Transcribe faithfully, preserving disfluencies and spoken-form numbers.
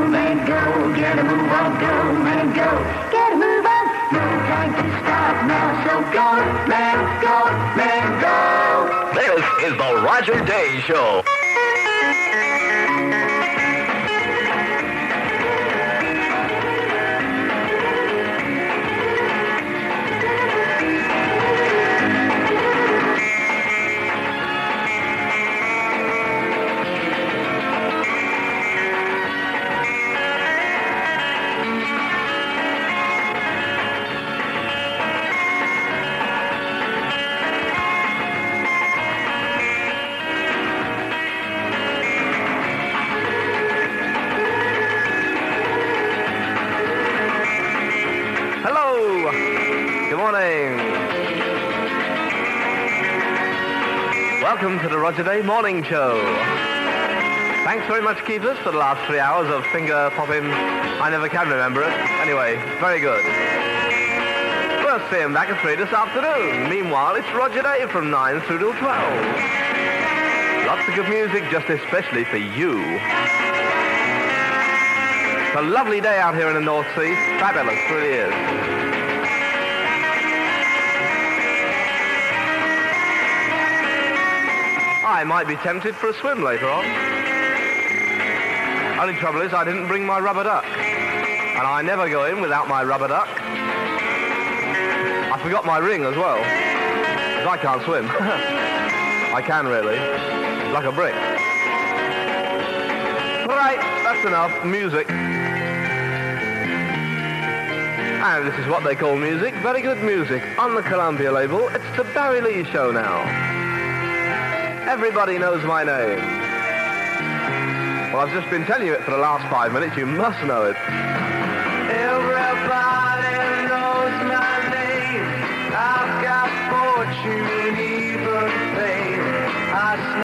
move and go. Get a move on, go, man, go. Get a move on. No time to stop now, so go, man, go, man, go. This is the Roger Day Show. Welcome to the Roger Day Morning Show. Thanks very much, Keepers, for the last three hours of finger popping. I never can remember it. Anyway, very good. We'll see him back at three this afternoon. Meanwhile, it's Roger Day from nine through till twelve. Lots of good music, just especially for you. It's a lovely day out here in the North Sea. Fabulous, it really is. I might be tempted for a swim later on. Only trouble is I didn't bring my rubber duck. And I never go in without my rubber duck. I forgot my ring as well. Because I can't swim. I can really. Like a brick. Right, that's enough. Music. And this is what they call music. Very good music. On the Columbia label, it's the Barry Lee Show now. Everybody knows my name. Well, I've just been telling you it for the last five minutes. You must know it. Everybody knows my name. I've got fortune, even fame. I